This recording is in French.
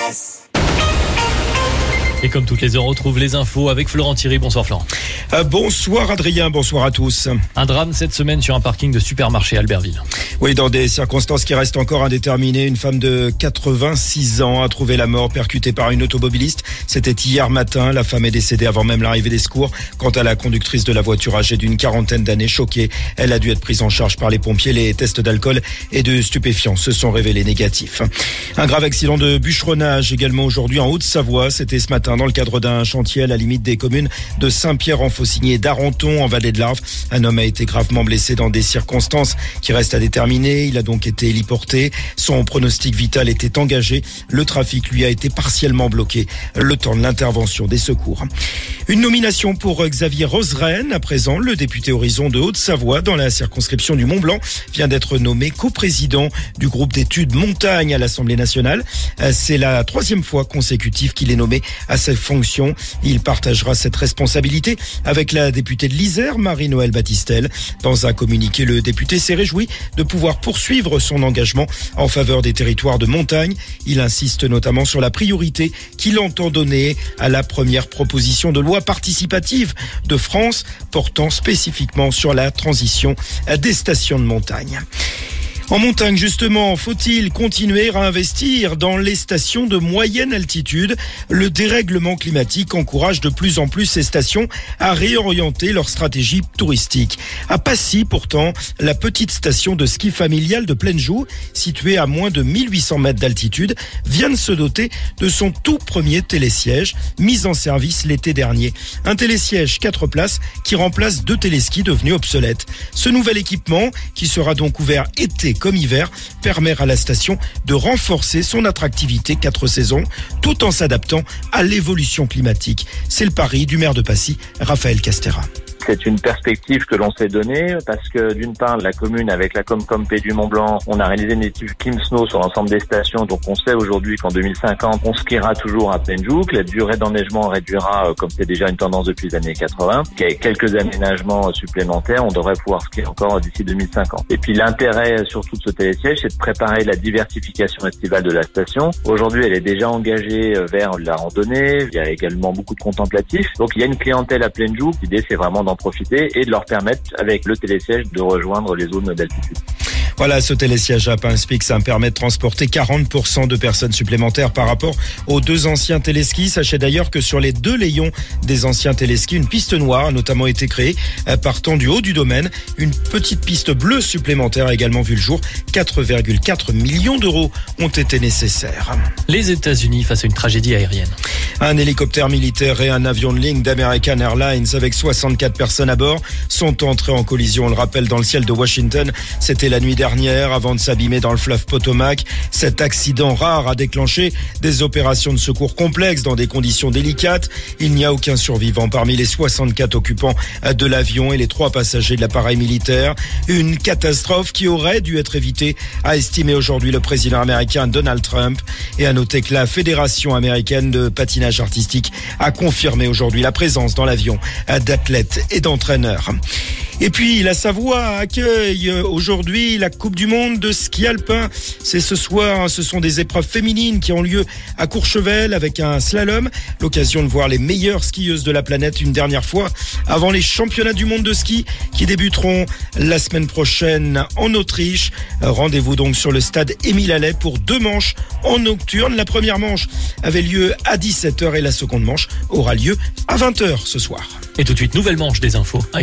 Express. Et comme toutes les heures, on retrouve les infos avec Florent Thierry. Bonsoir Florent. Bonsoir Adrien, bonsoir à tous. Un drame cette semaine sur un parking de supermarché à Albertville. Oui, dans des circonstances qui restent encore indéterminées, une femme de 86 ans a trouvé la mort percutée par une automobiliste. C'était hier matin. La femme est décédée avant même l'arrivée des secours. Quant à la conductrice de la voiture âgée d'une quarantaine d'années, choquée, elle a dû être prise en charge par les pompiers. Les tests d'alcool et de stupéfiants se sont révélés négatifs. Un grave accident de bûcheronnage également aujourd'hui en Haute-Savoie. C'était ce matin dans le cadre d'un chantier à la limite des communes de Saint-Pierre-en-Faucigny et d'Arenton en vallée de l'Arve. Un homme a été gravement blessé dans des circonstances qui restent à déterminer. Il a donc été héliporté. Son pronostic vital était engagé. Le trafic lui a été partiellement bloqué le temps de l'intervention des secours. Une nomination pour Xavier Roseraine. À présent, le député Horizon de Haute-Savoie dans la circonscription du Mont-Blanc vient d'être nommé coprésident du groupe d'études montagne à l'Assemblée nationale. C'est la 3e fois consécutive qu'il est nommé à cette fonction. Il partagera cette responsabilité avec la députée de l'Isère, Marie-Noëlle Battistel. Dans un communiqué, le député s'est réjoui de pouvoir poursuivre son engagement en faveur des territoires de montagne. Il insiste notamment sur la priorité qu'il entend donner à la première proposition de loi participative de France portant spécifiquement sur la transition des stations de montagne. En montagne, justement, faut-il continuer à investir dans les stations de moyenne altitude ? Le dérèglement climatique encourage de plus en plus ces stations à réorienter leur stratégie touristique. À Passy, pourtant, la petite station de ski familiale de Plaine-Joux, située à moins de 1800 mètres d'altitude, vient de se doter de son tout premier télésiège, mis en service l'été dernier. Un télésiège 4 places qui remplace 2 téléskis devenus obsolètes. Ce nouvel équipement, qui sera donc ouvert été comme hiver, permet à la station de renforcer son attractivité 4 saisons, tout en s'adaptant à l'évolution climatique. C'est le pari du maire de Passy, Raphaël Castera. C'est une perspective que l'on s'est donnée parce que d'une part, la commune avec la Comcomp du Mont-Blanc, on a réalisé une étude Klimsnow sur l'ensemble des stations. Donc on sait aujourd'hui qu'en 2050, on skiera toujours à Plaine-Joux, que la durée d'enneigement réduira comme c'est déjà une tendance depuis les années 80, qu'il y a quelques aménagements supplémentaires, on devrait pouvoir skier encore d'ici 2050. Et puis l'intérêt surtout de ce télésiège, c'est de préparer la diversification estivale de la station. Aujourd'hui, elle est déjà engagée vers la randonnée, il y a également beaucoup de contemplatifs. Donc il y a une clientèle à Plaine-Joux. L'idée, c'est vraiment d'en profiter et de leur permettre, avec le télésiège, de rejoindre les zones d'altitude. Voilà, ce télésiège à Pinspic, ça me permet de transporter 40% de personnes supplémentaires par rapport aux 2 anciens téléskis. Sachez d'ailleurs que sur les 2 layons des anciens téléskis, une piste noire a notamment été créée partant du haut du domaine. Une petite piste bleue supplémentaire a également vu le jour. 4,4 millions d'euros ont été nécessaires. Les États-Unis face à une tragédie aérienne. Un hélicoptère militaire et un avion de ligne d'American Airlines avec 64 personnes à bord sont entrés en collision. On le rappelle, dans le ciel de Washington. C'était la nuit dernière avant de s'abîmer dans le fleuve Potomac. Cet accident rare a déclenché des opérations de secours complexes dans des conditions délicates. Il n'y a aucun survivant parmi les 64 occupants de l'avion et les 3 passagers de l'appareil militaire. Une catastrophe qui aurait dû être évitée, a estimé aujourd'hui le président américain Donald Trump. Et à noter que la Fédération américaine de patinage artistique a confirmé aujourd'hui la présence dans l'avion d'athlètes et d'entraîneurs. Et puis, la Savoie accueille aujourd'hui la Coupe du Monde de ski alpin. C'est ce soir, ce sont des épreuves féminines qui ont lieu à Courchevel avec un slalom. L'occasion de voir les meilleures skieuses de la planète une dernière fois avant les championnats du monde de ski qui débuteront la semaine prochaine en Autriche. Rendez-vous donc sur le stade Émile Allais pour 2 manches en nocturne. La première manche avait lieu à 17h et la seconde manche aura lieu à 20h ce soir. Et tout de suite, nouvelle manche des infos.